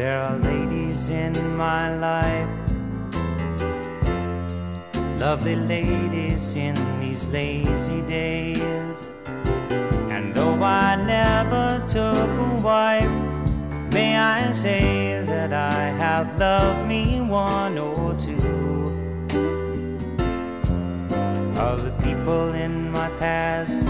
There are ladies in my life, lovely ladies in these lazy days. And though I never took a wife, may I say that I have loved me one or two. Other people in my past,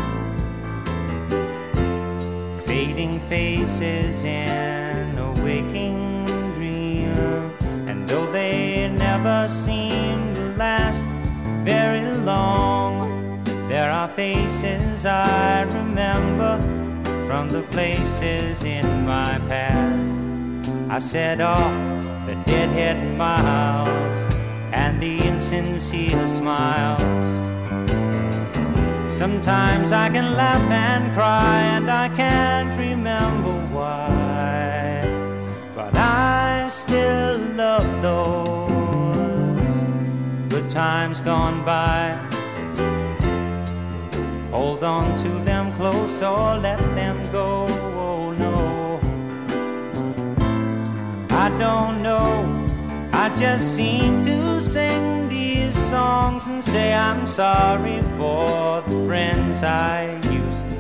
fading faces in a waking dream. And though they never seem to last very long, there are faces I remember from the places in my past. I said, oh, the deadhead miles and the insincere smiles. Sometimes I can laugh and cry and I can't remember why, but I still love those good times gone by. Hold on to them close or let them go. Oh no, I don't know, I just seem to sing these songs and say I'm sorry for the friends I used